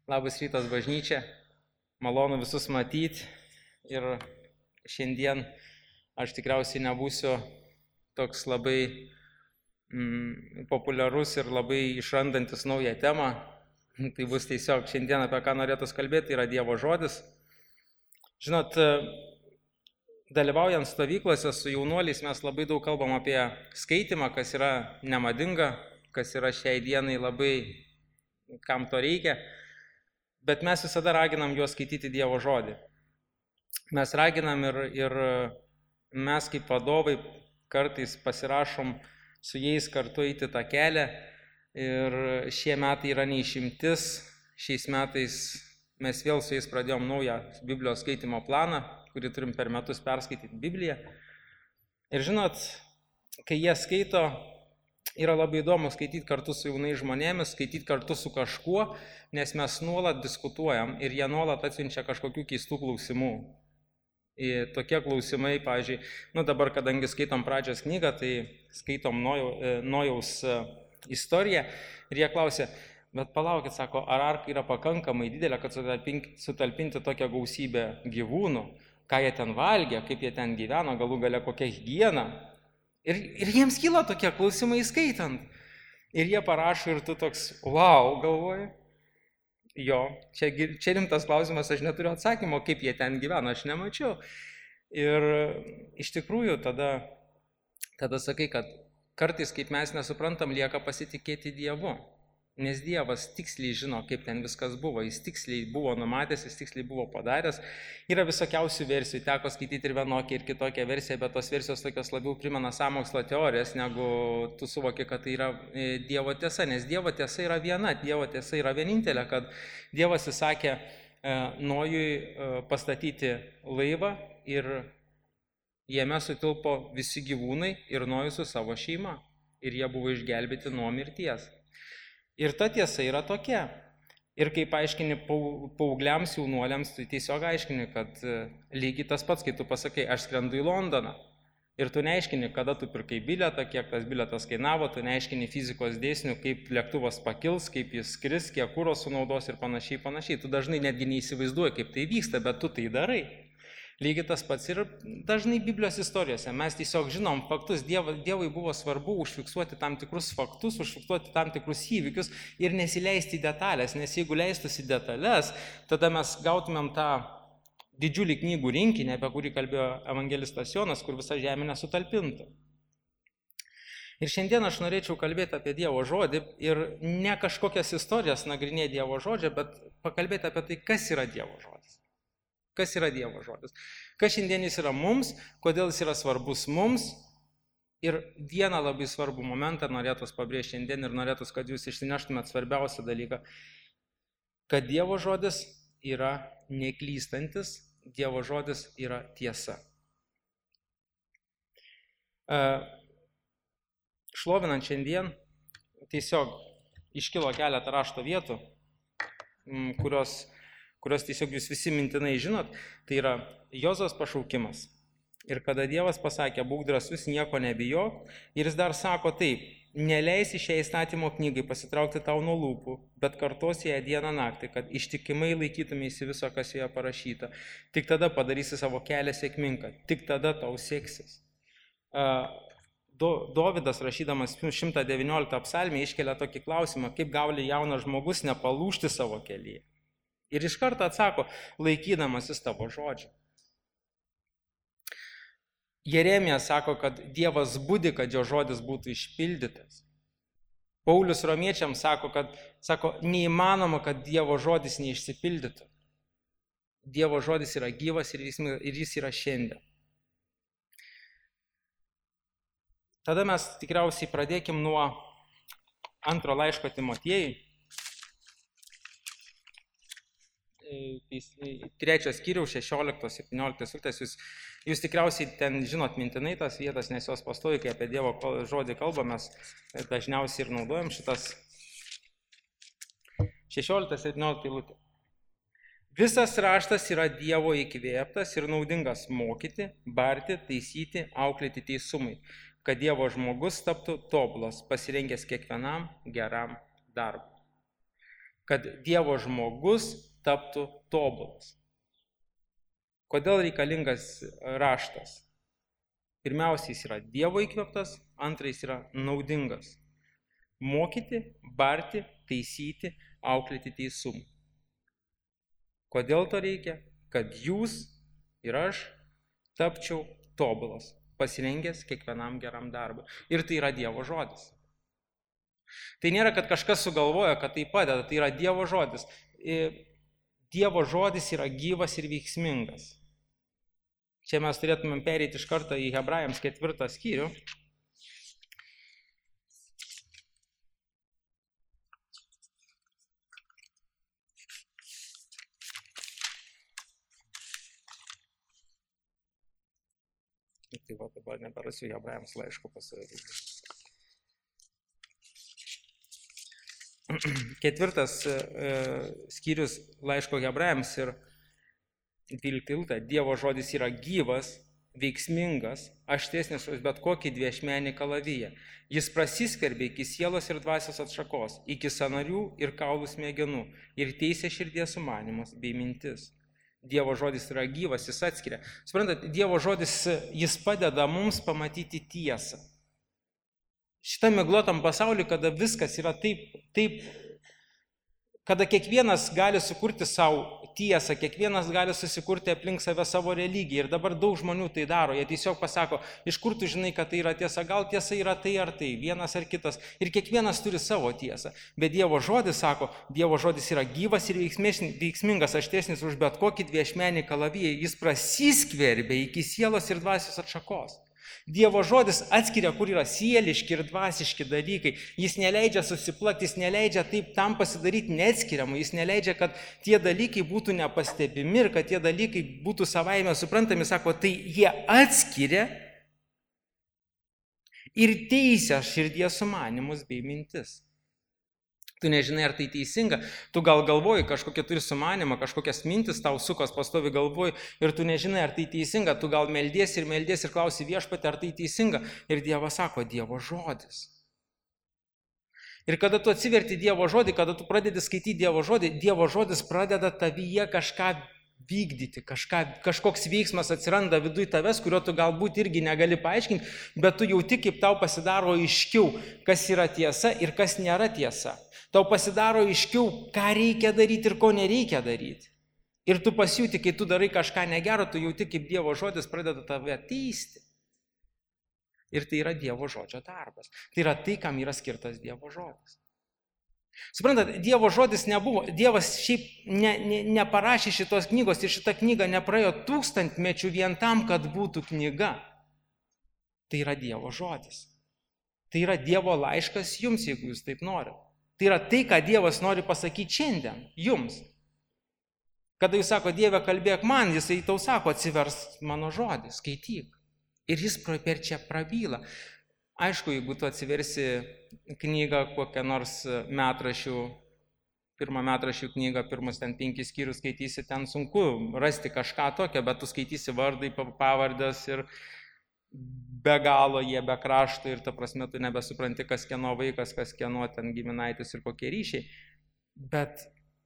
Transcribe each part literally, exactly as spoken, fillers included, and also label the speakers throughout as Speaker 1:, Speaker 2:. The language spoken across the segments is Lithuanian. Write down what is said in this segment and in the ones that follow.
Speaker 1: Labas rytas bažnyčia, malonu visus matyti ir šiandien aš tikriausiai nebūsiu toks labai mm, populiarus ir labai išrandantis naują temą. Tai bus tiesiog šiandien apie ką norėtus kalbėti, tai yra Dievo žodis. Žinot, dalyvaujant stovyklose su jaunuoliais mes labai daug kalbam apie skaitimą, kas yra nemadinga, kas yra šiai dienai labai, kam to reikia. Bet mes visada raginam juos skaityti Dievo žodį. Mes raginam ir, ir mes kaip vadovai kartais pasirašom su jais kartu eiti tą kelią. Ir šie metai yra neišimtis. Šiais metais mes vėl su jais pradėjom naują Biblijos skaitimo planą, kurį turim per metus perskaityti Bibliją. Ir žinot, kai jie skaito, yra labai įdomu skaityti kartu su jaunais žmonėmis, skaityti kartu su kažkuo, nes mes nuolat diskutuojam ir jie nuolat atsiunčia kažkokių keistų klausimų. Ir tokie klausimai, pavyzdžiui, nu dabar, kadangi skaitom pradžios knygą, tai skaitom Nojaus istoriją ir jie klausė, bet palaukit, sako, ar arka yra pakankamai didelė, kad sutalpinti tokią gausybę gyvūnų, ką jie ten valgė, kaip jie ten gyveno, galų gale kokia higiena. Ir, ir jiems kyla tokie klausimai skaitant. Ir jie parašo ir tu toks, wow, galvoji. Jo, čia, čia rimtas klausimas, aš neturiu atsakymo, kaip jie ten gyveno, aš nemačiau. Ir iš tikrųjų tada, tada sakai, kad kartais, kaip mes nesuprantam, lieka pasitikėti Dievu. Nes Dievas tiksliai žino, kaip ten viskas buvo. Jis tiksliai buvo numatęs, jis tiksliai buvo padaręs. Yra visokiausių versijų, teko skaityti ir vienokią, ir kitokią versiją, bet tos versijos tokios labiau primena sąmokslo teorijas, negu tu suvoki, kad tai yra Dievo tiesa. Nes Dievo tiesa yra viena, Dievo tiesa yra vienintelė, kad Dievas įsakė Nojui pastatyti laivą ir jame sutilpo visi gyvūnai ir Nojus su savo šeima. Ir jie buvo išgelbėti nuo mirties. Ir ta tiesa yra tokia. Ir kaip aiškini paaugliams, jaunuoliams, tai tiesiog aiškini, kad lygiai tas pats, kai tu pasakai, aš skrendu į Londoną. Ir tu neaiškini, kada tu pirkai bilietą, kiek tas bilietas kainavo, tu neaiškini fizikos dėsnių, kaip lėktuvas pakils, kaip jis skris, kiek kuro sunaudos ir panašiai, panašiai. Tu dažnai netgi neįsivaizduoji, kaip tai vyksta, bet tu tai darai. Lygiai tas pats ir dažnai Biblijos istorijose. Mes tiesiog žinom faktus. Dievui, Dievui buvo svarbu užfiksuoti tam tikrus faktus, užfiksuoti tam tikrus įvykius ir nesileisti į detalės. Nes jeigu leistųsi detalės, tada mes gautumėm tą didžiulį knygų rinkinį, apie kurį kalbėjo evangelistas Jonas, kur visa žemė nesutalpinta. Ir šiandien aš norėčiau kalbėti apie Dievo žodį ir ne kažkokias istorijas nagrinėti Dievo žodžio, bet pakalbėti apie tai, kas yra Dievo žodis. Kas yra Dievo žodis? Kas šiandien jis yra mums, kodėl jis yra svarbus mums. Ir vieną labai svarbų momentą norėtus pabrėžti šiandien ir norėtus, kad jūs išsineštumėt svarbiausią dalyką, kad Dievo žodis yra neklystantis, Dievo žodis yra tiesa. Šlovinant šiandien, tiesiog iškilo keletą rašto vietų, kurios kurios tiesiog jūs visi mintinai žinot, tai yra Jozos pašaukimas. Ir kada Dievas pasakė, būk drąsus, nieko nebijok, ir jis dar sako taip, neleisi šią įstatymo knygai pasitraukti tau nuo lūpų, bet kartosi ją dieną naktį, kad ištikimai laikytumėsi viso, kas joje parašyta. Tik tada padarysi savo kelią sėkmingą, tik tada tau seksis. Do, Dovydas, rašydamas šimtą devynioliktą psalmę, iškelia tokį klausimą, kaip gali jaunas žmogus nepalūžti savo kelyje. Ir iš karto atsako, laikydamasis tavo žodžio. Jeremija sako, kad Dievas budi, kad jo žodis būtų išpildytas. Paulius romiečiams sako, kad sako, neįmanoma, kad Dievo žodis neišsipildytų. Dievo žodis yra gyvas ir jis, ir jis yra šiandien. Tada mes tikriausiai pradėkim nuo antro laiško Timotiejui. Trečios skyriaus šešioliktos septynioliktos eilutės, jūs, jūs tikriausiai ten žinot mintinai tas vietas, nes jos pastovi, kai apie Dievo žodį kalbamės, dažniausiai ir naudojam šitas šešiolikta septyniolikta eilutė. Visas raštas yra Dievo įkvėptas ir naudingas mokyti, barti, taisyti, auklėti teisumui, kad Dievo žmogus taptų tobulas, pasirengęs kiekvienam geram darbui. kad Dievo žmogus taptų tobulas. Kodėl reikalingas raštas? Pirmiausia, jis yra Dievo įkvėptas, antra, jis yra naudingas. Mokyti, barti, taisyti, auklėti teisumą. Kodėl to reikia? Kad jūs ir aš tapčiau tobulas, pasirengęs kiekvienam geram darbui. Ir tai yra Dievo žodis. Tai nėra, kad kažkas sugalvoja, kad tai padeda, tai yra Dievo žodis. Dievo žodis yra gyvas ir veiksmingas. Čia mes turėtumėm pereiti iš karto į Hebrajams ketvirtą skyrių. Tai va, dabar neberasiu Hebrajams laiško pasakyti. Ketvirtas e, skyrius laiško Hebrajams ir dvylikta. Dievo žodis yra gyvas, veiksmingas, aštesnis už bet kokį dviašmenį kalaviją. Jis prasiskverbia iki sielos ir dvasios atšakos, iki sąnarių ir kaulų smegenų ir teisia širdies sumanymus bei mintis. Dievo žodis yra gyvas, jis atskiria. Suprantat, Dievo žodis, jis padeda mums pamatyti tiesą. Šitą miglotam pasauliu, kada viskas yra taip, taip, kada kiekvienas gali sukurti savo tiesą, kiekvienas gali susikurti aplink save savo religiją. Ir dabar daug žmonių tai daro. Jie tiesiog pasako, iš kur tu žinai, kad tai yra tiesa, gal tiesa yra tai ar tai, vienas ar kitas. Ir kiekvienas turi savo tiesą. Bet Dievo žodis sako, Dievo žodis yra gyvas ir veiksmingas, aštesnis už bet kokį dviašmenį kalaviją. Jis prasiskverbia iki sielos ir dvasios atšakos. Dievo žodis atskiria, kur yra sieliški ir dvasiški dalykai. Jis neleidžia susiplakti, jis neleidžia taip tam pasidaryti neatskiriamų, jis neleidžia, kad tie dalykai būtų nepastebimi ir kad tie dalykai būtų savaime suprantami. Sako, tai jie atskiria ir teisia širdies sumanymus bei mintis. Tu nežinai, ar tai teisinga, tu gal galvoji, kažkokia turi sumanimą, kažkokias mintis tau sukos pastovi galvoji ir tu nežinai, ar tai teisinga, tu gal meldiesi ir meldiesi ir klausi Viešpatį, ar tai teisinga. Ir Dievas sako, Dievo žodis. Ir kada tu atsiverti Dievo žodį, kada tu pradedi skaityti Dievo žodį, Dievo žodis pradeda tavyje kažką vykdyti, kažką, kažkoks veiksmas atsiranda viduj tavęs, kurio tu galbūt irgi negali paaiškinti, bet tu jauti, kaip tau pasidaro aiškiau, kas yra tiesa ir kas nėra tiesa. Tau pasidaro aiškiau, ką reikia daryti ir ko nereikia daryti. Ir tu pasiūti, kai tu darai kažką negero, tu jauti, kaip Dievo žodis pradeda tave teisti. Ir tai yra Dievo žodžio darbas. Tai yra tai, kam yra skirtas Dievo žodis. Suprantat, Dievo žodis nebuvo, Dievas šiaip ne, ne, neparašė šitos knygos ir šita knyga nepraėjo tūkstantmečių vien tam, kad būtų knyga. Tai yra Dievo žodis. Tai yra Dievo laiškas jums, jeigu jūs taip norite. Tai yra tai, ką Dievas nori pasakyti šiandien, jums. Kada jūs sako, Dieve, kalbėk man, jisai tau sako, atsivers mano žodį, skaityk. Ir jis per čia prabyla. Aišku, jeigu tu atsiversi knygą, kokią nors metrašių, pirmą metrašių knygą, pirmus ten penkis skyrius skaitysi, ten sunku rasti kažką tokio, bet tu skaitysi vardai, pavardės ir be galo jie be krašto ir ta prasme tu nebesupranti, kas kieno vaikas, kas kieno ten giminaitis ir kokie ryšiai. Bet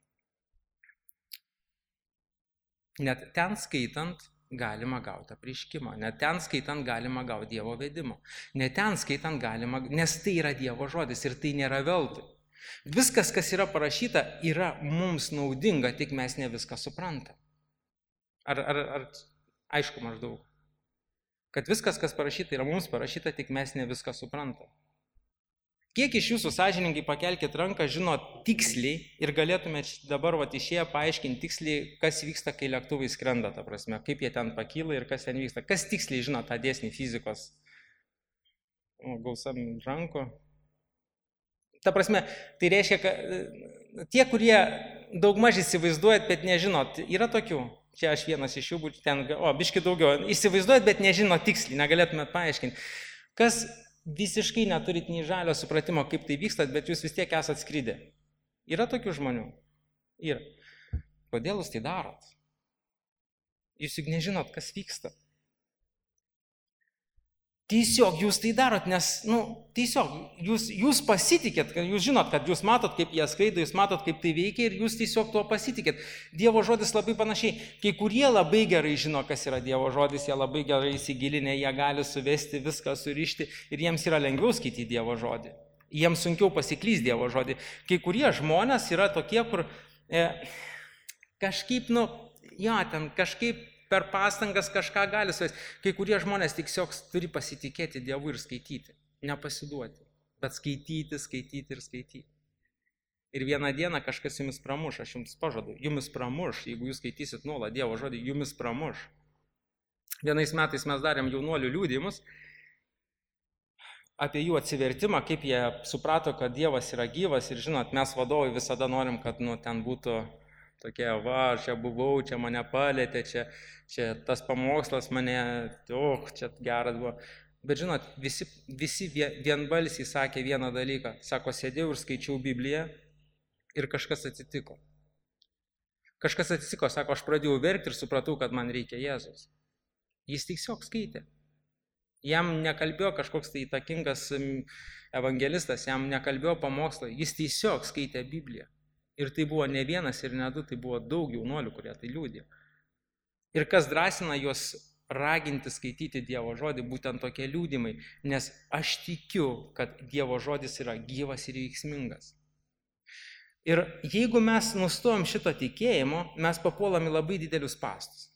Speaker 1: net ten skaitant galima gauti apreiškimą, net ten skaitant galima gauti Dievo vedimą, net ten skaitant galima, nes tai yra Dievo žodis ir tai nėra veltui. Viskas, kas yra parašyta, yra mums naudinga, tik mes ne viską suprantam. Ar, ar, ar aišku maždaug? Kad viskas, kas parašyta, yra mums parašyta, tik mes ne viską suprantam. Kiek iš jūsų sąžiningai pakelkit ranką, žinot tiksliai ir galėtumėte dabar vat, išėję paaiškinti tiksliai, kas vyksta, kai lėktuvai skrenda, ta prasme, kaip jie ten pakyla ir kas ten vyksta. Kas tiksliai žino tą dėsnį fizikos? O, gausam rankų. Ta prasme, tai reiškia, kad tie, kurie daugmaž įsivaizduojat, bet nežinot, yra tokių. Čia aš vienas iš jų būtų ten, o, biški daugiau. Įsivaizduojat, bet nežino tiksliai, negalėtumėt paaiškinti. Kas visiškai neturit nei žalio supratimo, kaip tai vyksta, bet jūs vis tiek esat skridę. Yra tokių žmonių? Yra. Kodėl jūs tai darot? Jūs juk nežinot, kas vyksta. Tiesiog jūs tai darot, nes, nu, tiesiog jūs, jūs pasitikėt, jūs žinot, kad jūs matot, kaip jie skraido, jūs matot, kaip tai veikia ir jūs tiesiog tuo pasitikėt. Dievo žodis labai panašiai. Kai kurie labai gerai žino, kas yra Dievo žodis, jie labai gerai įsigilinę, jie gali suvesti viską, surišti ir jiems yra lengviau skaityti Dievo žodį. Jiems sunkiau pasiklys Dievo žodį. Kai kurie žmonės yra tokie, kur e, kažkaip, nu, jo, ten kažkaip per pastangas kažką gali suvesti. Kai kurie žmonės tiesiog turi pasitikėti Dievu ir skaityti, nepasiduoti, bet skaityti, skaityti ir skaityti. Ir vieną dieną kažkas jumis pramuš, aš jums pažadu, jumis pramuš, jeigu jūs skaitysit nuolat Dievo žodį, jumis pramuš. Vienais metais mes darėm jaunuolių liudijimus apie jų atsivertimą, kaip jie suprato, kad Dievas yra gyvas ir žinot, mes vadovai visada norim, kad nu, ten būtų tokie, va, čia buvau, čia mane palėtė, čia, čia tas pamokslas mane, oh, čia geras buvo. Bet žinot, visi, visi vienbalsiai sakė vieną dalyką. Sako, sėdėjau ir skaičiau Bibliją ir kažkas atsitiko. Kažkas atsitiko, sako, aš pradėjau verkti ir supratau, kad man reikia Jėzus. Jis tiesiog skaitė. Jam nekalbėjo kažkoks tai įtakingas evangelistas, jam nekalbėjo pamokslą, jis tiesiog skaitė Bibliją. Ir tai buvo ne vienas ir ne du, tai buvo daug jaunuolių, kurie tai liudė. Ir kas drąsina juos raginti skaityti Dievo žodį, būtent tokie liudimai, nes aš tikiu, kad Dievo žodis yra gyvas ir veiksmingas. Ir jeigu mes nustojom šito tikėjimo, mes papuolam į labai didelius spąstus.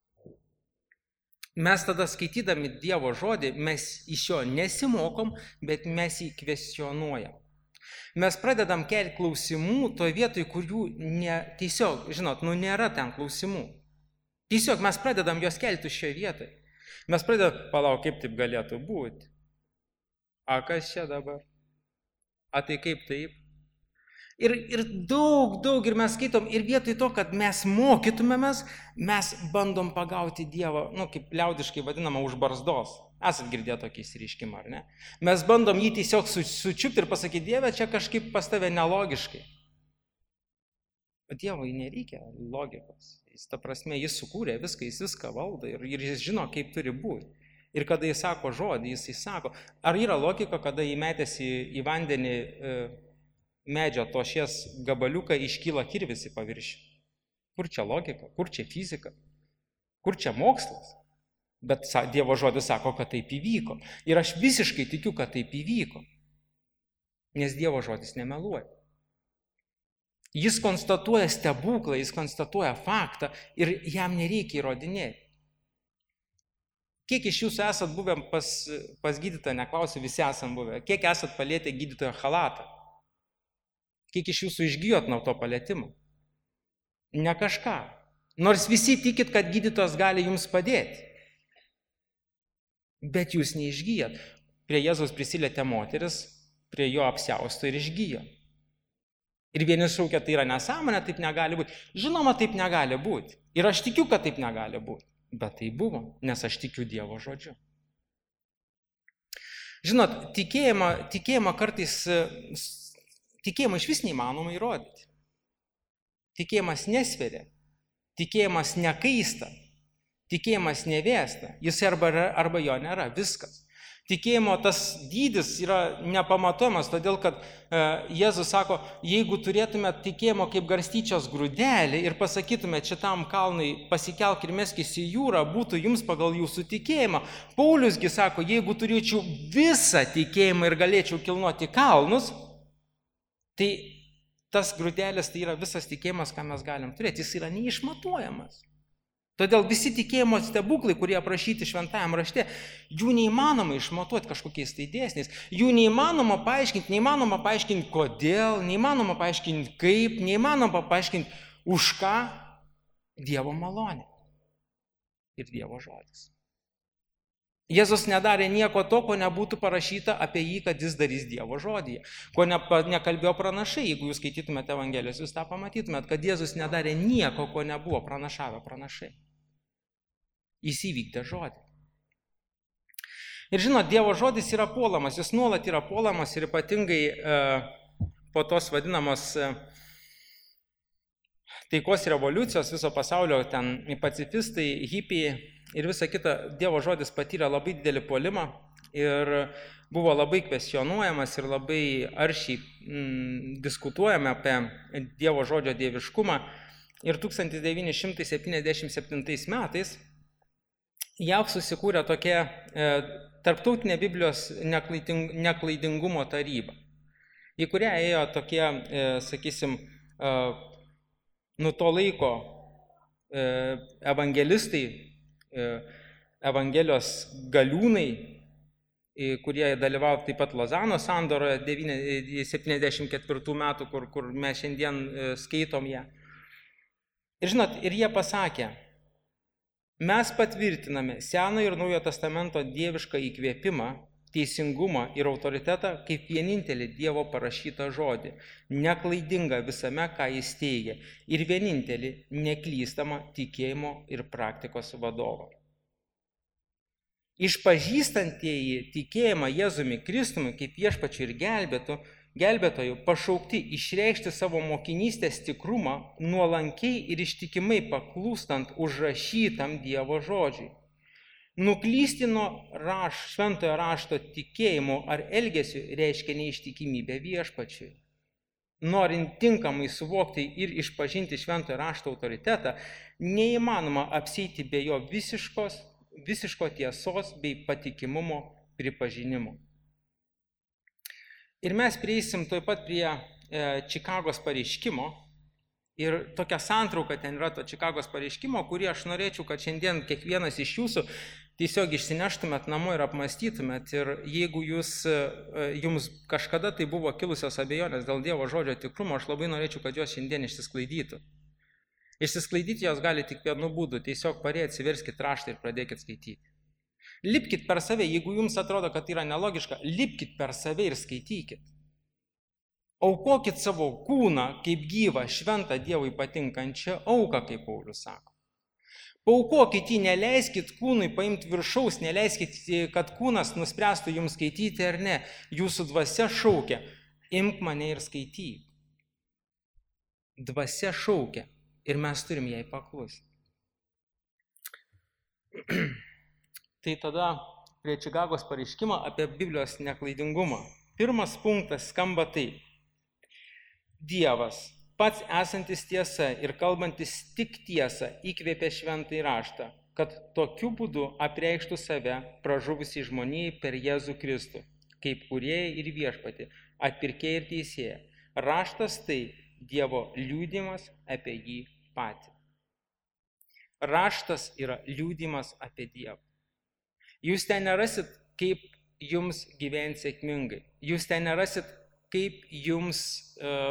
Speaker 1: Mes tada skaitydami Dievo žodį, mes iš jo nesimokom, bet mes jį kvestionuojam. Mes pradedam kelti klausimų toje vietoje, kur jų ne, tiesiog, žinot, nu nėra ten klausimų. Tiesiog mes pradedam juos kelti šioje vietoje. Mes pradedam, palauk, kaip taip galėtų būti. A kas čia dabar? A tai kaip taip? Ir, ir daug, daug, ir mes skaitom, ir vietoj to, kad mes mokytumėmės, mes bandom pagauti Dievą, nu, kaip liaudiškai vadinama, už barzdos. Esat girdėję tokį įsireiškimą, ar ne? Mes bandom jį tiesiog su, sučiupti ir pasakyti, Dieve, čia kažkaip pas tave nelogiškai. Bet Dievui nereikia logikos. Jis, ta prasme, jis sukūrė viską, jis viską valdo ir, ir jis žino, kaip turi būti. Ir kada jis sako žodį, jis įsako. Ar yra logika, kada įmetęs į, į vandenį e, medžio tošies gabaliuką iškyla kirvis į paviršių? Kur čia logika? Kur čia fizika? Kur čia mokslas? Bet Dievo žodis sako, kad taip įvyko. Ir aš visiškai tikiu, kad taip įvyko. Nes Dievo žodis nemeluoja. Jis konstatuoja stebuklą, jis konstatuoja faktą ir jam nereikia įrodinėti. Kiek iš jūsų esat buvę pas, pas gydytoją, neklausiu, visi esam buvę. Kiek esat palietę gydytojo chalatą? Kiek iš jūsų išgijot nuo to palietimo? Ne kažką. Nors visi tikit, kad gydytojas gali jums padėti. Bet jūs neišgyjat. Prie Jėzaus prisilietė moteris, prie jo apsiausto ir išgyjo. Ir vieni šaukia, tai yra nesąmonė, taip negali būti. Žinoma, taip negali būti. Ir aš tikiu, kad taip negali būti. Bet tai buvo, nes aš tikiu Dievo žodžiu. Žinot, tikėjimą, tikėjimą kartais, tikėjimą iš vis neįmanoma įrodyti. Tikėjimas nesveria, tikėjimas nekaista. Tikėjimas nevėsta, jis arba, arba jo nėra, viskas. Tikėjimo tas dydis yra nepamatuojamas, todėl kad e, Jėzus sako, jeigu turėtumėt tikėjimo kaip garstyčios grūdelį ir pasakytumėt šitam kalnui pasikelk ir meskis į jūrą, būtų jums pagal jūsų tikėjimą. Pauliusgi sako, jeigu turėčiau visą tikėjimą ir galėčiau kilnoti kalnus, tai tas grūdelis tai yra visas tikėjimas, ką mes galim turėti, jis yra neišmatuojamas. Todėl visi tikėjimo stebuklai, kurie aprašyti šventajame rašte, jų neįmanoma išmatuoti kažkokiais tai dėsniais, jų neįmanoma paaiškinti, neįmanoma paaiškinti kodėl, neįmanoma paaiškinti kaip, neįmanoma paaiškinti už ką. Dievo malonė ir Dievo žodis. Jėzus nedarė nieko to, ko nebūtų parašyta apie jį, kad jis darys Dievo žodyje. Ko ne, nekalbėjo pranašai, jeigu jūs skaitytumėte Evangelijos, jūs tą pamatytumėte, kad Jėzus nedarė nieko, ko nebuvo pranašavę pranašai. Jis įvykdė žodį. Ir žinot, Dievo žodis yra puolamas, jis nuolat yra puolamas ir ypatingai e, po tos vadinamos e, taikos revoliucijos viso pasaulio, ten pacifistai, hipiai ir visa kita, Dievo žodis patyrė labai didelį puolimą, ir buvo labai kvestionuojamas ir labai aršiai mm, diskutuojama apie Dievo žodžio dieviškumą. Ir tūkstantis devyni šimtai septyniasdešimt septintais metais J A V susikūrė tokia e, tarptautinė Biblijos neklaiding, neklaidingumo taryba, į kurią ėjo tokie, e, sakysim, e, nuo to laiko e, evangelistai, e, Evangelijos galiūnai, e, kurie dalyvavo taip pat Lozano sandoroje septyniasdešimt ketvirtų metų, kur, kur mes šiandien e, skaitom ją. Ir žinot, ir jie pasakė, mes patvirtiname Senojo ir Naujojo testamento dievišką įkvėpimą, teisingumą ir autoritetą kaip vienintelį Dievo parašytą žodį, neklaidingą visame, ką jis teigia, ir vienintelį neklystamą tikėjimo ir praktikos vadovą. Išpažįstantieji tikėjimą Jėzumi Kristumi kaip viešpačiu ir gelbėtu, gelbėtoju pašaukti išreikšti savo mokinystės tikrumą nuolankiai ir ištikimai paklūstant užrašytam Dievo žodžiui. Nuklysti nuo raš, šventojo rašto tikėjimo ar elgesio reiškia neištikimybę viešpačiui. Norint tinkamai suvokti ir išpažinti šventojo rašto autoritetą, neįmanoma apsieiti be jo visiškos, visiško tiesos bei patikimumo pripažinimo. Ir mes prieisim taip pat prie e, Čikagos pareiškimo. Ir tokia santrauka ten yra to Čikagos pareiškimo, kurį aš norėčiau, kad šiandien kiekvienas iš jūsų tiesiog išsineštumėt namo ir apmąstytumėt. Ir jeigu jūs, jums kažkada tai buvo kilusios abejonės dėl Dievo žodžio tikrumo, aš labai norėčiau, kad jos šiandien išsisklaidytų. Išsisklaidyti jos gali tik vienu būdu, tiesiog parėję atsiverskit raštą ir pradėkit skaityti. Lipkit per save, jeigu jums atrodo, kad tai yra nelogiška, lipkit per save ir skaitykit. Aukokit savo kūną kaip gyvą, šventą Dievui patinkančią auką, kaip Paulius sako. Paukokit jį, neleiskit kūnui paimti viršaus, neleiskit, kad kūnas nuspręstų jums skaityti ar ne. Jūsų dvasia šaukia, imk mane ir skaityk. Dvasia šaukia ir mes turim jai paklusti. Tai tada prie Čikagos pareiškimo apie Biblijos neklaidingumą. Pirmas punktas skamba taip. Dievas, pats esantis tiesa ir kalbantis tik tiesą, įkvėpė šventąjį raštą, kad tokiu būdu apreikštų save pražuvusiai žmonijai per Jėzų Kristų, kaip kūrėją ir viešpatį, atpirkėją ir teisėją. Raštas tai Dievo liudijimas apie jį patį. Raštas yra liudijimas apie Dievą. Jūs ten nerasit, kaip jums gyventi sėkmingai. Jūs ten nerasit, kaip jums uh,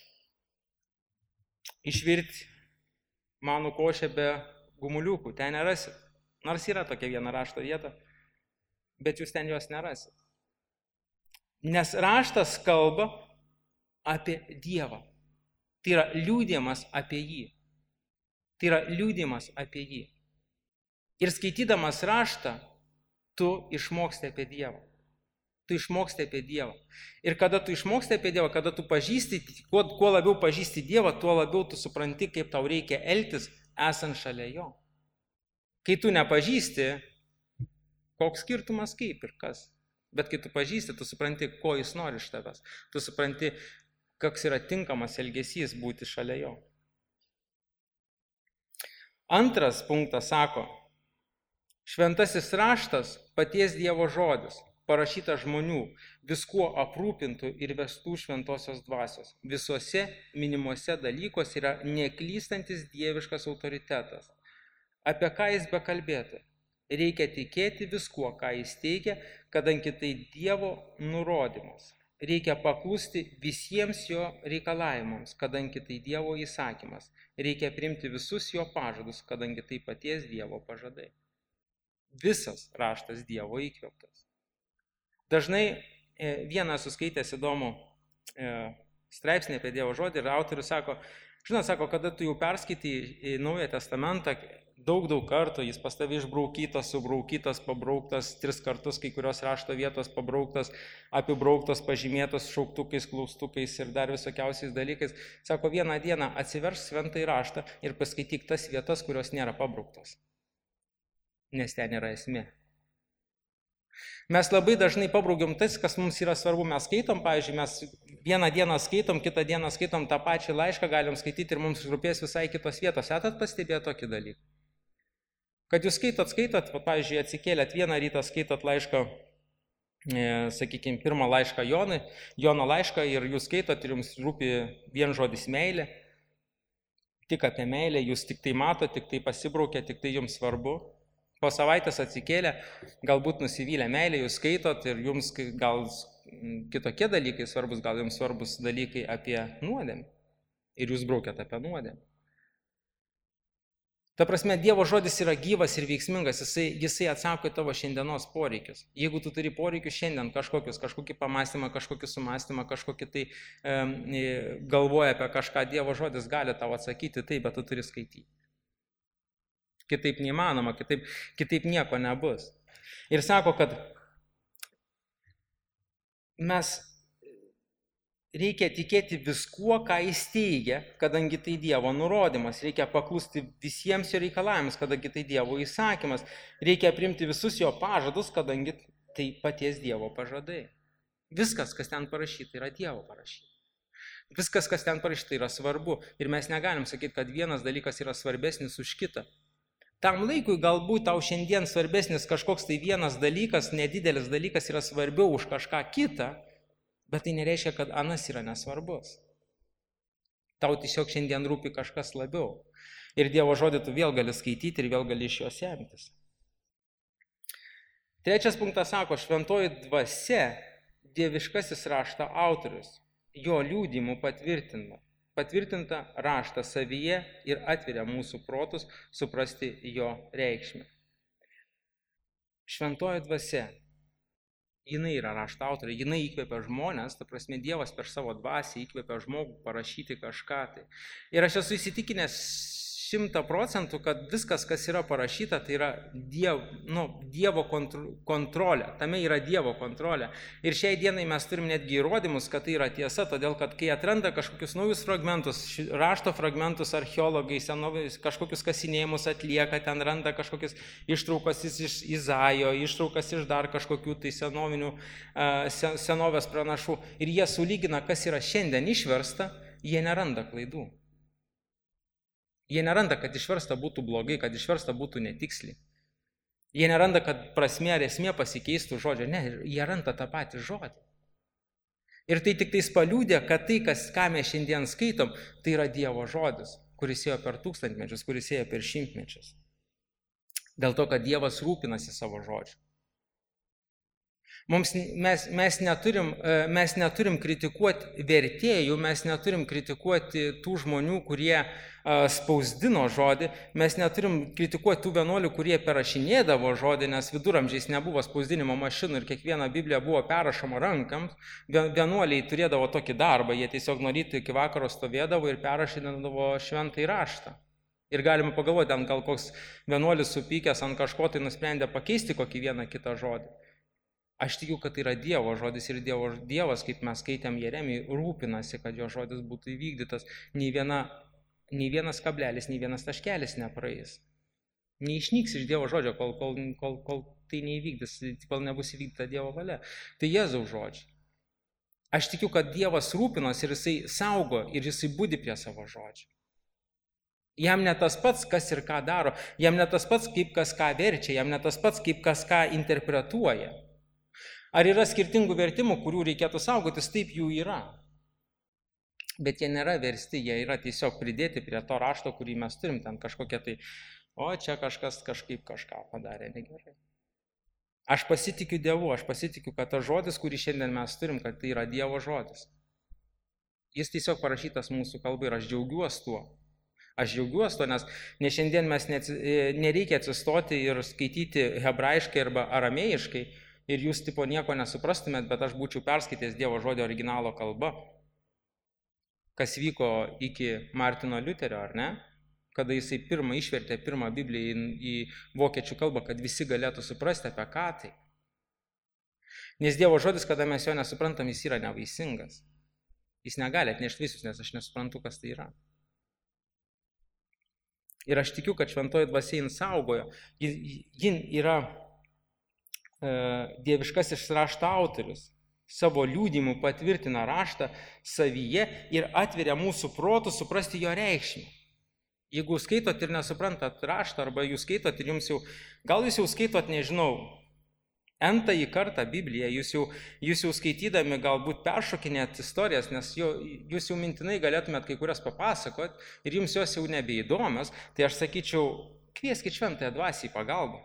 Speaker 1: išvirti manų košę be gumuliukų. Ten nerasit. Nors yra tokia viena rašto vieta, bet jūs ten jos nerasit. Nes raštas kalba apie Dievą. Tai yra liudijimas apie jį. Tai yra liudijimas apie jį. Ir skaitydamas raštą, tu išmoksti apie Dievą. Tu išmoksti apie Dievą. Ir kada tu išmoksti apie Dievą, kada tu pažįsti, kuo, kuo labiau pažįsti Dievą, tuo labiau tu supranti, kaip tau reikia elgtis, esant šalia jo. Kai tu nepažįsti, koks skirtumas kaip ir kas. Bet kai tu pažįsti, tu supranti, ko jis nori iš tavęs. Tu supranti, koks yra tinkamas elgesys būti šalia jo. Antras punktas sako, šventasis raštas paties Dievo žodis, parašytas žmonių, viskuo aprūpintų ir vestų šventosios dvasios. Visuose minimuose dalykuose yra neklystantis dieviškas autoritetas. Apie ką jis bekalbėtų? Reikia tikėti viskuo, ką jis teigia, kadangi tai Dievo nurodymas. Reikia paklusti visiems jo reikalavimams, kadangi tai Dievo įsakymas. Reikia priimti visus jo pažadus, kadangi tai paties Dievo pažadai. Visas raštas Dievo įkvėptas. Dažnai vieną suskaitęs įdomų straipsnį apie Dievo žodį ir autorius sako, žinot, sako, kada tu jau perskaitai Naują testamentą daug, daug kartų, jis pas tavai išbraukytas, subraukytas, pabrauktas, tris kartus kai kurios rašto vietos pabrauktas, apibrauktas, pažymėtas šauktukais, klaustukais ir dar visokiausiais dalykais. Sako, vieną dieną atsiverš šventąjį raštą ir paskaityk tas vietas, kurios nėra pabrauktos. Nes ten yra esmė. Mes labai dažnai pabraugiam tas, kas mums yra svarbu. Mes skaitom, pavyzdžiui, mes vieną dieną skaitom, kitą dieną skaitom tą pačią laišką, galim skaityti ir mums rūpės visai kitos vietos. Etat pastebėję tokį dalyką? Kad jūs skaitot, skaitot, pavyzdžiui, atsikėlėt vieną rytą, skaitot laišką, e, sakykime, pirmą laišką Jonui, Jono laišką ir jūs skaitot ir jums rūpi vien žodis meilė, tik apie meilę, jūs tik tai matot, tik tai pasibraukia, tik tai jums svarbu. Po savaitės atsikėlę, galbūt nusivylę meilę, jūs skaitot ir jums gal kitokie dalykai svarbus, gal jums svarbus dalykai apie nuodėmę. Ir jūs braukiat apie nuodėmę. Ta prasme, Dievo žodis yra gyvas ir veiksmingas, jisai, jisai atsako į tavo šiandienos poreikius. Jeigu tu turi poreikius šiandien kažkokius, kažkokį pamastymą, kažkokį sumastymą, kažkokį tai e, galvoja apie kažką, Dievo žodis gali tau atsakyti taip, bet tu turi skaityti. Kitaip neįmanoma, kitaip, kitaip nieko nebus. Ir sako, kad mes reikia tikėti viskuo, ką jis teigia, kadangi tai Dievo nurodymas. Reikia paklusti visiems jo reikalavimus, kadangi tai Dievo įsakymas. Reikia priimti visus jo pažadus, kadangi tai paties Dievo pažadai. Viskas, kas ten parašyta, yra Dievo parašyta. Viskas, kas ten parašyta, yra svarbu. Ir mes negalim sakyti, kad vienas dalykas yra svarbesnis už kitą. Tam laikui galbūt tau šiandien svarbesnis kažkoks tai vienas dalykas, nedidelis dalykas yra svarbiau už kažką kitą, bet tai nereiškia, kad anas yra nesvarbus. Tau tiesiog šiandien rūpi kažkas labiau. Ir Dievo žodį tu vėl gali skaityti ir vėl gali iš jo semtis. Trečias punktas sako, šventoji dvasia, dieviškasis rašto autorius, jo liudijimu patvirtina. Patvirtinta raštą savyje ir atveria mūsų protus suprasti jo reikšmę. Šventoji dvasia, jinai yra rašto autorė, jinai įkvepia žmonės, ta prasme Dievas per savo dvasią įkvepia žmogų parašyti kažką tai. Ir aš esu įsitikinęs šimtą procentų, kad viskas, kas yra parašyta, tai yra diev, nu, Dievo kontrolė, tame yra Dievo kontrolė. Ir šiai dienai mes turim netgi įrodymus, kad tai yra tiesa, todėl kad kai atranda kažkokius naujus fragmentus, rašto fragmentus archeologai, senoviais, kažkokius kasinėjimus atlieka, ten randa kažkokius ištraukas iš Izaijo, ištraukas iš dar kažkokių tai senovinių, senovės pranašų. Ir jie sulygina, kas yra šiandien išversta, jie neranda klaidų. Jie neranda, kad išversta būtų blogai, kad išversta būtų netiksliai. Jie neranda, kad prasmė ar esmė pasikeistų žodžio. Ne, jie randa tą patį žodį. Ir tai tik tais paliūdė, kad tai, kas, ką mes šiandien skaitom, tai yra Dievo žodis, kuris ėjo per tūkstantmečius, kuris ėjo per šimtmečius. Dėl to, kad Dievas rūpinasi savo žodžiu. Mums, mes, mes, neturim, mes neturim kritikuoti vertėjų, mes neturim kritikuoti tų žmonių, kurie spausdino žodį, mes neturim kritikuoti tų vienuolių, kurie perrašinėdavo žodį, nes viduramžiais nebuvo spausdinimo mašinų ir kiekviena Biblija buvo perrašoma rankams. Vienuoliai turėdavo tokį darbą, jie tiesiog nuo ryto iki vakaro stovėdavo ir perrašinėdavo šventąjį raštą. Ir galima pagalvoti, ant gal koks vienuolis supykęs ant kažko tai nusprendė pakeisti kokį vieną kitą žodį. Aš tikiu, kad tai yra Dievo žodis ir Dievo, Dievas, kaip mes skaitėm Jeremijai, rūpinasi, kad jo žodis būtų įvykdytas. Nei, viena, nei vienas kablelis, nei vienas taškelis nepraeis. Neišnyks iš Dievo žodžio, kol, kol, kol, kol tai neįvykdys, kol nebus įvykdyta Dievo valia. Tai Jėzaus žodžiai. Aš tikiu, kad Dievas rūpinos ir jisai saugo ir jisai budi prie savo žodžių. Jam ne tas pats, kas ir ką daro, jam ne tas pats, kaip kas ką verčia, jam ne tas pats, kaip kas ką interpretuoja. Ar yra skirtingų vertimų, kurių reikėtų saugotis? Taip, jų yra. Bet jie nėra versti, jie yra tiesiog pridėti prie to rašto, kurį mes turim ten kažkokie tai, o čia kažkas kažkaip kažką padarė negerai. Aš pasitikiu Dievu, aš pasitikiu, kad tas žodis, kurį šiandien mes turim, kad tai yra Dievo žodis. Jis tiesiog parašytas mūsų kalbai ir aš džiaugiuosi tuo. Aš džiaugiuosi tuo, nes ne šiandien mes nereikia atsistoti ir skaityti hebrajiškai arba aramėjiškai, ir jūs tipo nieko nesuprastumėt, bet aš būčiau perskaitęs Dievo žodžio originalo kalba, kas vyko iki Martino Liuterio, ar ne? Kada jisai pirmą išvertė pirmą Bibliją į, į vokiečių kalbą, kad visi galėtų suprasti apie ką tai. Nes Dievo žodis, kada mes jo nesuprantam, jis yra nevaisingas. Jis negali atnešti visus, nes aš nesuprantu, kas tai yra. Ir aš tikiu, kad šventoji dvasia jin saugojo. Jin yra dieviškasis rašto autorius savo liudijimu patvirtina raštą savyje ir atveria mūsų protų suprasti jo reikšmę. Jeigu skaitot ir nesuprantat raštą, arba jūs skaitot ir jums jau, gal jūs jau skaitot, nežinau, entąjį kartą Bibliją, jūs jau, jūs jau skaitydami galbūt peršokinėt istorijas, nes jo, jūs jau mintinai galėtumėt kai kurias papasakot ir jums jos jau nebeįdomios, tai aš sakyčiau, kvieskit šventąją dvasią į pagalbą.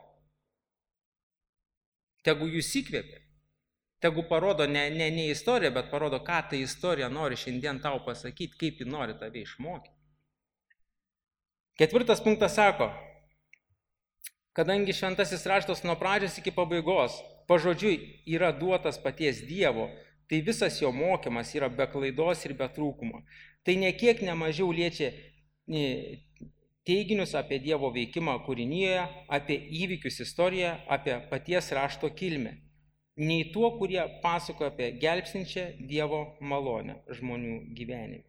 Speaker 1: Tegu jūs įkvėpė, tegu parodo ne, ne, ne istoriją, bet parodo, ką ta istorija nori šiandien tau pasakyti, kaip ji nori tave išmokyti. Ketvirtas punktas sako, kadangi šventasis raštas nuo pradžios iki pabaigos pažodžiui yra duotas paties Dievo, tai visas jo mokymas yra be klaidos ir be trūkumo. Tai niekiek nemažiau liečia teiginius apie Dievo veikimą kūrinyje, apie įvykius istoriją, apie paties rašto kilmę, nei tuo, kurie pasakoja apie gelbstinčią Dievo malonę žmonių gyvenime.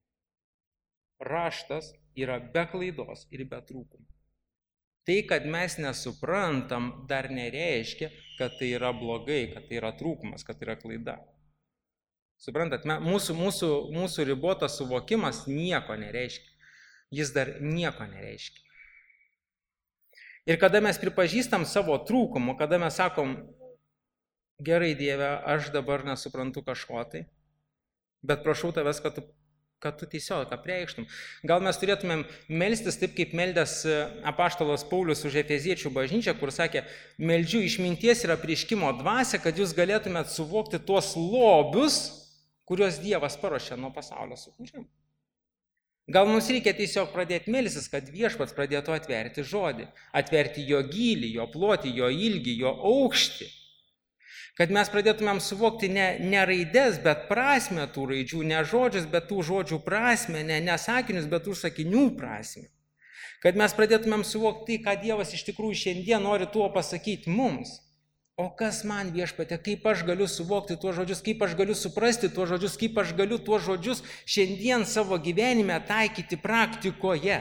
Speaker 1: Raštas yra be klaidos ir be trūkumų. Tai, kad mes nesuprantam, dar nereiškia, kad tai yra blogai, kad tai yra trūkumas, kad tai yra klaida. Suprantat, mūsų, mūsų, mūsų ribotas suvokimas nieko nereiškia. Jis dar nieko nereiškia. Ir kada mes pripažįstam savo trūkumų, kada mes sakom, gerai Dieve, aš dabar nesuprantu kažko tai, bet prašau tavęs, kad tu, kad tu tiesiog apreikštum. Gal mes turėtumėm melstis taip, kaip meldęs apaštalas Paulius už Efeziečių bažnyčią, kur sakė, meldžiu išminties ir apreiškimo dvasią, kad jūs galėtumėt suvokti tuos lobius, kuriuos Dievas paruošė nuo pasaulio sukūrimo. Gal mums reikia tiesiog pradėti melstis, kad viešpats pradėtų atverti žodį, atverti jo gylį, jo plotį, jo ilgį, jo aukštį. Kad mes pradėtumėm suvokti ne, ne raides, bet prasmę tų raidžių, ne žodžius, bet tų žodžių prasmę, ne, ne sakinius, bet tų sakinių prasmę. Kad mes pradėtumėm suvokti, ką Dievas iš tikrųjų šiandien nori tuo pasakyti mums. O kas man viešpatė, kaip aš galiu suvokti tuos žodžius, kaip aš galiu suprasti tuos žodžius, kaip aš galiu tuos žodžius šiandien savo gyvenime taikyti praktikoje.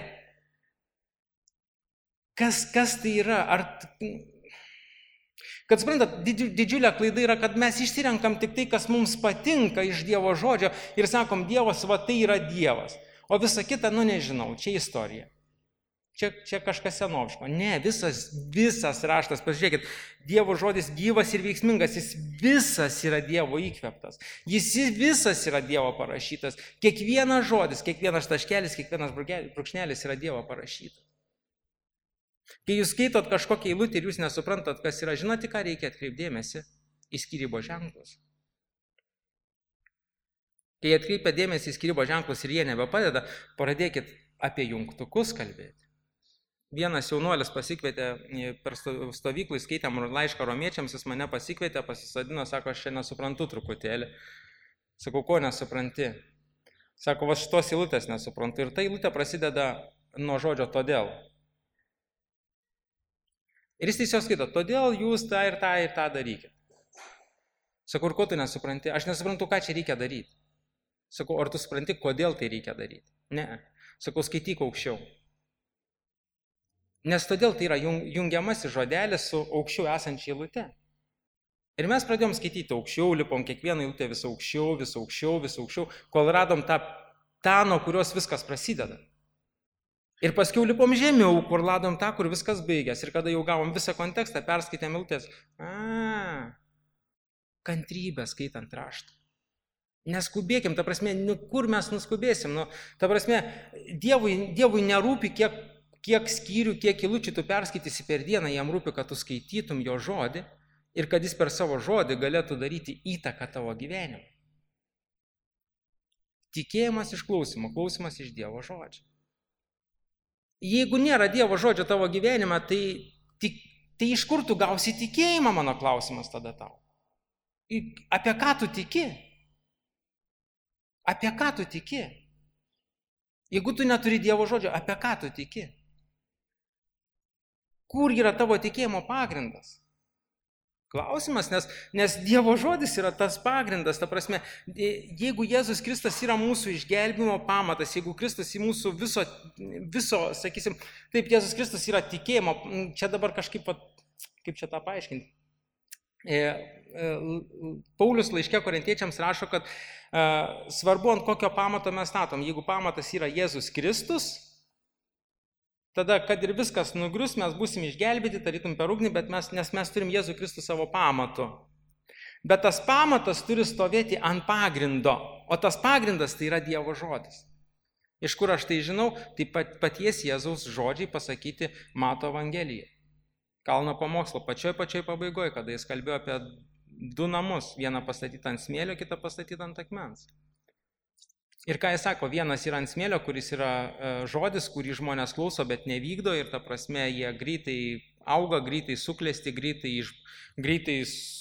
Speaker 1: Kas, kas tai yra? Ar... Kad suprantat, didžiulė klaida yra, kad mes išsirenkam tik tai, kas mums patinka iš Dievo žodžio ir sakom, Dievas, va tai yra Dievas. O visa kita, nu nežinau, čia istorija. Čia, čia kažkas senoviško. Ne, visas, visas raštas, pasižiūrėkit, Dievo žodis gyvas ir veiksmingas, jis visas yra Dievo įkvėptas. Jis visas yra Dievo parašytas. Kiekvienas žodis, kiekvienas taškelis, kiekvienas brūkšnelis yra Dievo parašytas. Kai jūs skaitot kažkokią eilutę ir jūs nesuprantat, kas yra, žinote, ką reikia atkreipdėmėsi į skyrybos ženklus. Kai atkreipia dėmesį į skyrybos ženklus ir jie nebepadeda, pradėkit apie jungtukus kalbėti. Vienas jaunuolis pasikvietė per stovyklą, skaitėm laišką romiečiams, jis mane pasikvietė, pasisadino, sako, aš čia nesuprantu truputėlį. Sakau, ko nesupranti? Sako, va šitos eilutės nesuprantu. Ir ta eilutė prasideda nuo žodžio todėl. Ir jis tiesiog skaito, todėl jūs tą ir tą ir tą darykit. Sakau, ir ko tu nesupranti? Aš nesuprantu, ką čia reikia daryti. Sakau, ar tu supranti, kodėl tai reikia daryti? Ne. Sakau, skaityk aukščiau. Nes todėl tai yra jungiamasis žodelis su aukščiau esančia eilute. Ir mes pradėjom skaityti aukščiau, lipom kiekvieną eilutę vis aukščiau, vis aukščiau, vis aukščiau, kol radom tą, tą, nuo kurios viskas prasideda. Ir paskui lipom žemiau, kur radom tą, kur viskas baigės. Ir kada jau gavom visą kontekstą, perskaitėm eilutės, a, kantrybę skaitant raštą. Neskubėkim, ta prasme, nu, kur mes nuskubėsim. Nu, ta prasme, Dievui, Dievui nerūpi, kiek kiek skyrių, kiek eilučių tu perskaitysi per dieną, jam rūpi, kad tu skaitytum jo žodį ir kad jis per savo žodį galėtų daryti įtaką tavo gyvenimą. Tikėjimas iš klausimo, klausimas iš Dievo žodžio. Jeigu nėra Dievo žodžio tavo gyvenime, tai, tai, tai iš kur tu gausi tikėjimą, mano klausimas tada tau? Apie ką tu tiki? Apie ką tu tiki? Jeigu tu neturi Dievo žodžio, apie ką tu tiki? Kur yra tavo tikėjimo pagrindas? Klausimas, nes, nes Dievo žodis yra tas pagrindas, ta prasme, jeigu Jėzus Kristus yra mūsų išgelbimo pamatas, jeigu Kristus į mūsų viso, viso, sakysim, taip, Jėzus Kristus yra tikėjimo, čia dabar kažkaip, kaip čia tą paaiškinti, Paulius laiške korintiečiams rašo, kad svarbu, ant kokio pamato mes statom. Jeigu pamatas yra Jėzus Kristus, tada, kad ir viskas nugrius, mes būsim išgelbėti, tarytum per ugnį, bet mes, nes mes turim Jėzų Kristų savo pamatu. Bet tas pamatas turi stovėti ant pagrindo, o tas pagrindas tai yra Dievo žodis. Iš kur aš tai žinau, tai pat, paties Jėzaus žodžiai pasakyti Mato Evangelijoje. Kalno pamokslo pačioj pačioj pabaigoje, kada jis kalbėjo apie du namus, vieną pastatytą ant smėlio, kitą pastatytą ant akmens. Ir ką jis sako, vienas yra ant smėlio, kuris yra žodis, kurį žmonės klauso, bet nevykdo ir ta prasme jie greitai auga, greitai suklesti, greitai, iš, greitai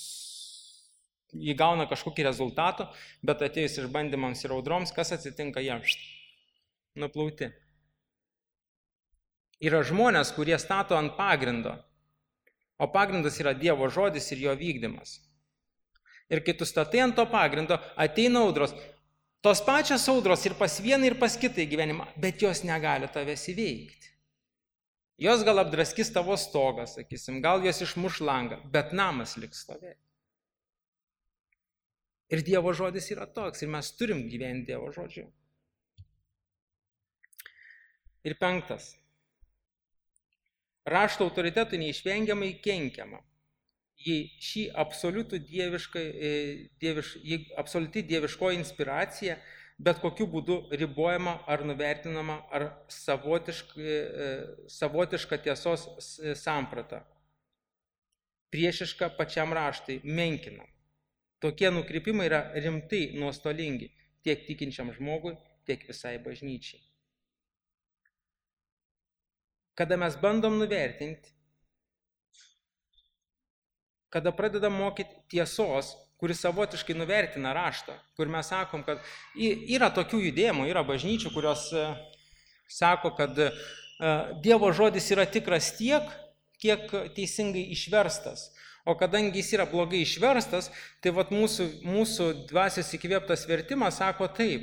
Speaker 1: įgauna kažkokį rezultatą, bet atėjus išbandymams ir audroms, kas atsitinka, jie nuplauti. Yra žmonės, kurie stato ant pagrindo, o pagrindas yra Dievo žodis ir jo vykdymas. Ir kai tu statai ant to pagrindo, ateina audros, tos pačios audros ir pas vieną, ir pas kitą į gyvenimą, bet jos negali tavęs įveikti. Jos gal apdraskys tavo stogą, sakysim, gal jos išmuš langą, bet namas liks stovėti. Ir Dievo žodis yra toks, ir mes turim gyventi Dievo žodžiu. Ir penktas. Rašto autoritetui neišvengiamai kenkiama. Jei šį absoliutų dieviškai, dieviš, jei absoliuti dieviškoji inspiracija bet kokiu būdu ribojama ar nuvertinama ar savotiška, savotiška tiesos samprata. Priešiška pačiam raštui menkina. Tokie nukrypimai yra rimtai nuostolingi tiek tikinčiam žmogui, tiek visai bažnyčiai. Kada mes bandom nuvertinti, kada pradedam mokyti tiesos, kuris savotiškai nuvertina raštą, kur mes sakom, kad yra tokių judėjimų, yra bažnyčių, kurios sako, kad Dievo žodis yra tikras tiek, kiek teisingai išverstas. O kadangi jis yra blogai išverstas, tai vat mūsų, mūsų dvasios įkvėptas vertimas sako taip.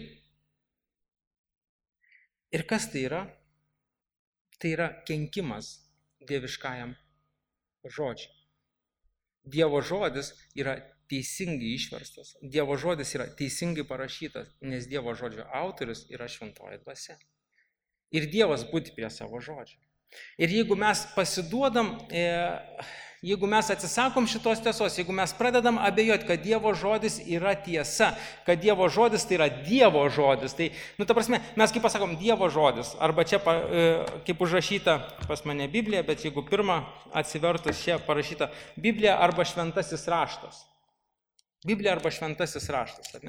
Speaker 1: Ir kas tai yra? Tai yra kenkimas dieviškajam žodžiui. Dievo žodis yra teisingai išverstas. Dievo žodis yra teisingai parašytas, nes Dievo žodžio autorius yra šventoji dvasia. Ir Dievas būti prie savo žodžio. Ir jeigu mes pasiduodam, jeigu mes atsisakom šitos tiesos, jeigu mes pradedam abejoti, kad Dievo žodis yra tiesa, kad Dievo žodis tai yra Dievo žodis, tai, nu, ta prasme, mes kaip pasakom Dievo žodis, arba čia kaip užrašyta pas mane Biblija, bet jeigu pirmą atsivertus čia parašyta Biblija arba šventasis raštas. Biblija arba šventasis raštas, ar ne?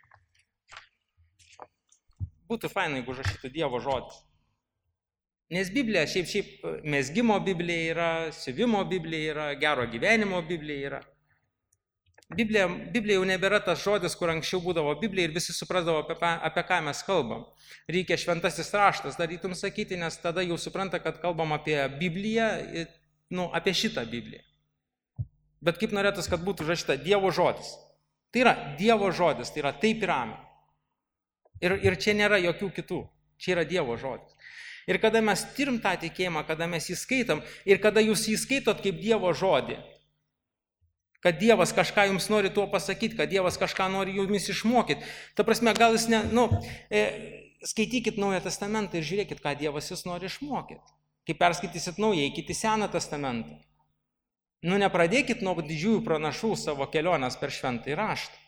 Speaker 1: Būtų fainai, jeigu užrašytų Dievo žodis. Nes Biblija, šiaip, šiaip mezgimo Biblija yra, siuvimo Biblija yra, gero gyvenimo Biblija yra. Biblija, Biblija jau nebėra tas žodis, kur anksčiau būdavo Biblija ir visi suprasdavo, apie, apie ką mes kalbam. Reikia šventasis raštas, darytum sakyti, nes tada jau supranta, kad kalbam apie Bibliją, nu, apie šitą Bibliją. Bet kaip norėtus, kad būtų užrašyta Dievo žodis. Tai yra Dievo žodis, tai yra taip ir amen. Ir, ir čia nėra jokių kitų, čia yra Dievo žodis. Ir kada mes turim tą tikėjimą, kada mes jį skaitam ir kada jūs jį skaitot kaip Dievo žodį, kad Dievas kažką jums nori tuo pasakyti, kad Dievas kažką nori jumis išmokyti. Ta prasme, gal jūs ne, nu, e, skaitykit Naują testamentą ir žiūrėkit, ką Dievas jūs nori išmokyti. Kai perskaitysit Naują, eikit į Seną testamentą. Nu, nepradėkit nuo didžiųjų pranašų savo kelionės per šventąjį raštą.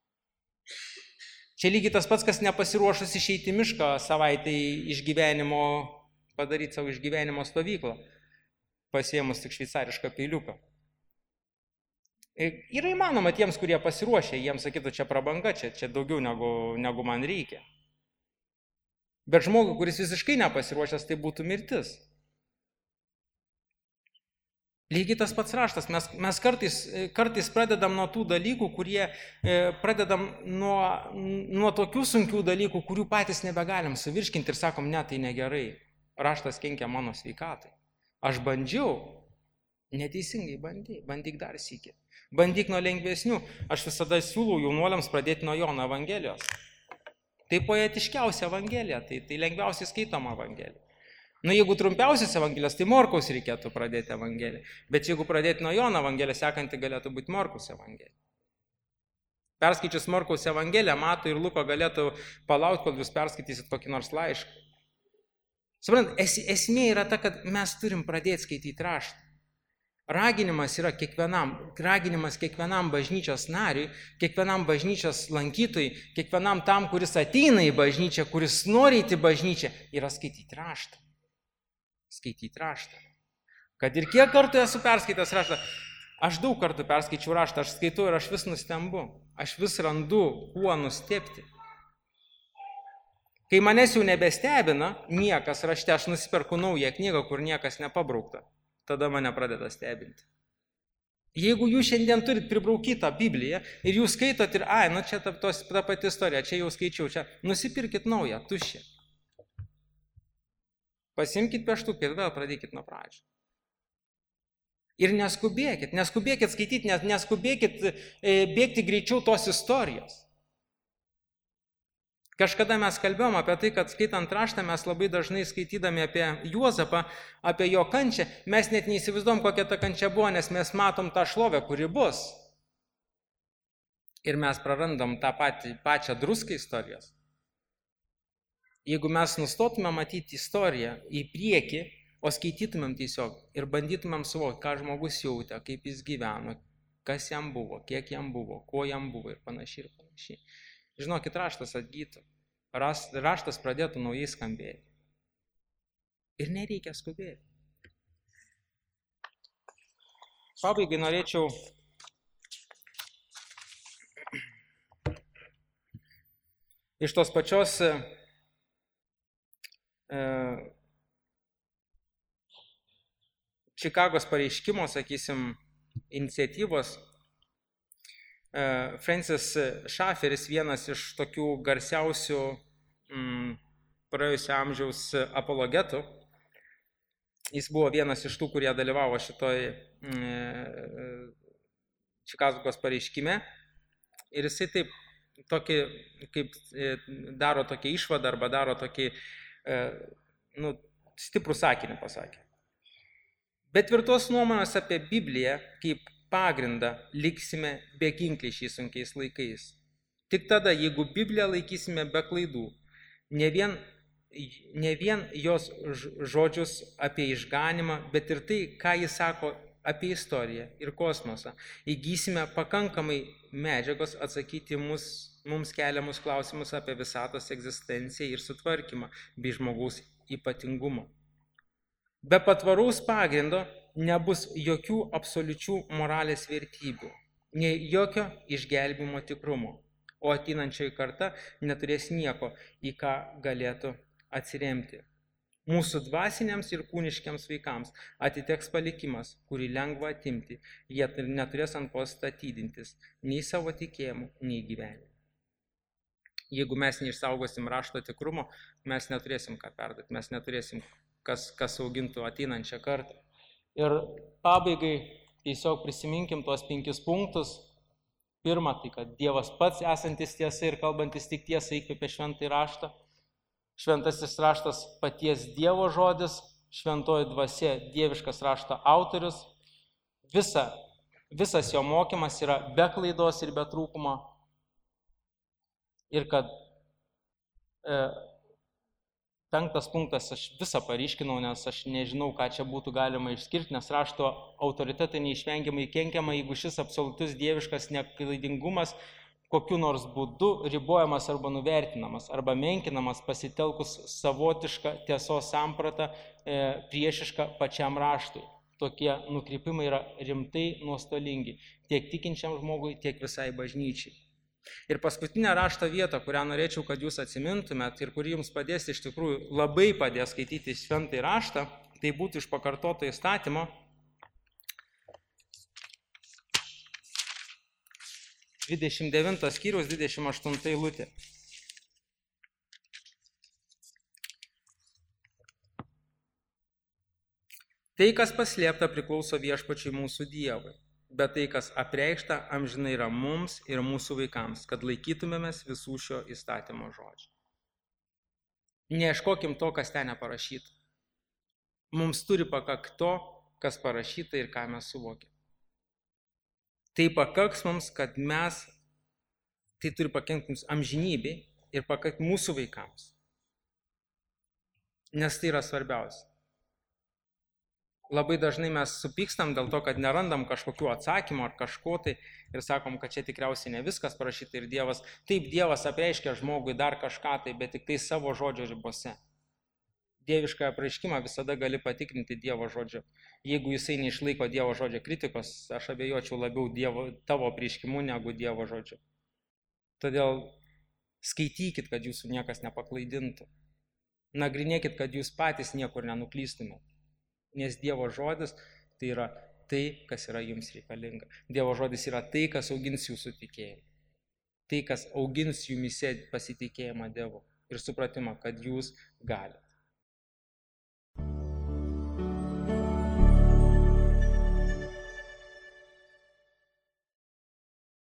Speaker 1: Čia lygiai tas pats, kas nepasiruošus išeiti mišką savaitę išgyvenimo, padaryti savo išgyvenimo stovyklą, pasiėmus tik šveicarišką peiliuką. Yra įmanoma tiems, kurie pasiruošė, jiems sakytų, čia prabanga, čia, čia daugiau negu, negu man reikia. Bet žmogui, kuris visiškai nepasiruošęs, tai būtų mirtis. Lygiai tas pats raštas, mes, mes kartais, kartais pradedam nuo tų dalykų, kurie pradedam nuo, nuo tokių sunkių dalykų, kurių patys nebegalim suvirškinti ir sakom, ne, tai negerai, raštas kenkia mano sveikatai. Aš bandžiau, neteisingai bandyk, bandyk dar sykį. Bandyk nuo lengvesnių, aš visada siūlau jaunuoliams pradėti nuo Jono Evangelijos. Tai poetiškiausia Evangelija, tai, tai lengviausiai skaitoma Evangelija. Nu, jeigu trumpiausias Evangelijos, tai Morkaus reikėtų pradėti Evangeliją. Bet jeigu pradėti nuo Jono Evangeliją, sekanti galėtų būti Morkaus Evangelija. Perskaičius Morkaus Evangeliją, Mato ir Luko galėtų palaukti, kol jūs perskaitysit kokį nors laišką. Suprant, es, esmė yra ta, kad mes turim pradėti skaityti raštą. Raginimas yra kiekvienam, raginimas kiekvienam bažnyčios nariui, kiekvienam bažnyčios lankytojui, kiekvienam tam, kuris ateina į bažnyčią, kuris nori į bažnyčią, yra skaityti raštą. Skaityti raštą. Kad ir kiek kartų esu perskaitęs raštą, aš daug kartų perskaičiau raštą, aš skaitau ir aš vis nustembu, aš vis randu, kuo nustebti. Kai manęs jau nebestebina niekas rašte, aš nusiperku naują knygą, kur niekas nepabraukta. Tada mane pradeda stebinti. Jeigu jūs šiandien turit pribraukytą Bibliją ir jūs skaitot ir, ai, nu čia ta, tos, ta pati istorija, čia jau skaičiau, čia nusipirkit naują, tuščią. Pasimkit pieštuką ir vėl pradėkit nuo pradžių. Ir neskubėkit, neskubėkit skaityti, nes, neskubėkit e, bėgti greičiau tos istorijos. Kažkada mes kalbėjom apie tai, kad skaitant raštą mes labai dažnai skaitydami apie Juozapą, apie jo kančią, mes net neįsivaizduom, kokia ta kančia buvo, nes mes matom tą šlovę, kuri bus. Ir mes prarandam tą patį, pačią druską istorijos. Jeigu mes nustotume matyti istoriją į priekį, o skaitytumėm tiesiog ir bandytumėm suvokti, ką žmogus jautė, kaip jis gyveno, kas jam buvo, kiek jam buvo, ko jam buvo ir panašiai ir panašiai. Žinokit, raštas atgytų, raštas pradėtų naujai skambėti. Ir nereikia skubėti. Pabaigai norėčiau iš tos pačios e, Čikagos pareiškimo, sakysim, iniciatyvos, Francis Schaefferis, vienas iš tokių garsiausių mm, praėjusio amžiaus apologetų, jis buvo vienas iš tų, kurie dalyvavo šitoj mm, Čikagos pareiškime ir jisai taip tokį, kaip daro tokį išvadą arba daro tokį nu, stiprų sakinį pasakė. Bet tvirtos nuomonės apie Bibliją kaip pagrindą liksime beginkliai šiais sunkiais laikais. Tik tada, jeigu Bibliją laikysime be klaidų, ne vien, ne vien jos žodžius apie išganimą, bet ir tai, ką jis sako apie istoriją ir kosmosą, įgysime pakankamai medžiagos atsakyti mus, mums keliamus klausimus apie visatos egzistenciją ir sutvarkymą bei žmogaus ypatingumą. Be patvaraus pagrindo nebus jokių absoliučių moralės vertybių, nei jokio išgelbimo tikrumo, o ateinančioji karta neturės nieko, į ką galėtų atsiremti. Mūsų dvasiniams ir kūniškiams vaikams atiteks palikimas, kurį lengva atimti, jie neturės ant ko statydintis nei savo tikėjimu, nei gyvenimu. Jeigu mes neišsaugosim rašto tikrumo, mes neturėsim ką perduoti, mes neturėsim kas, kas augintų ateinančią kartą. Ir pabaigai tiesiog prisiminkim tuos penkis punktus. Pirma, tai kad Dievas pats esantis tiesa ir kalbantis tik tiesą įkvėpė šventąjį raštą. Šventasis raštas paties Dievo žodis, šventoji dvasia dieviškas rašto autorius. Visa, visas jo mokymas yra be klaidos ir be trūkumo. Ir kad e, penktas punktas, aš visą paryškinau, nes aš nežinau, ką čia būtų galima išskirti, nes rašto autoritetai neišvengiamai kenkiama, jeigu šis absoliutus dieviškas neklaidingumas kokiu nors būdu ribojamas arba nuvertinamas, arba menkinamas pasitelkus savotišką tiesos sampratą e, priešišką pačiam raštui. Tokie nukrypimai yra rimtai nuostolingi tiek tikinčiam žmogui, tiek visai bažnyčiai. Ir paskutinė rašto vieta, kurią norėčiau, kad jūs atsimintumėt ir kuri jums padės, iš tikrųjų labai padės skaityti šventąjį raštą, tai būtų iš pakartoto įstatymo dvidešimt devintas skyrius, dvidešimt aštunta eilutė. Tai, kas paslėpta, priklauso viešpačiui mūsų Dievui. Bet tai, kas apreikšta, amžinai yra mums ir mūsų vaikams, kad laikytumėmės visų šio įstatymo žodžių. Neieškokim to, kas ten neparašyta. Mums turi pakakti to, kas parašyta ir ką mes suvokiame. Tai pakaks mums, kad mes, tai turi pakengti mums amžinybei ir pakakti mūsų vaikams. Nes tai yra svarbiausia. Labai dažnai mes supykstam dėl to, kad nerandam kažkokių atsakymų ar kažko tai ir sakom, kad čia tikriausiai ne viskas parašyta ir Dievas. Taip, Dievas apreiškia žmogui dar kažką tai, bet tik tai savo žodžio ribose. Dievišką apreiškimą visada gali patikrinti Dievo žodžio. Jeigu jisai neišlaiko Dievo žodžio kritikos, aš abejočiau labiau dievo, tavo apreiškimu negu Dievo žodžio. Todėl skaitykit, kad jūsų niekas nepaklaidintų. Nagrinėkit, kad jūs patys niekur nenuklystumėt. Nes Dievo žodis tai yra tai, kas yra jums reikalinga. Dievo žodis yra tai, kas augins jūsų tikėjimą. Tai, kas augins jumise pasitikėjimą Dievu ir supratimą, kad jūs galite.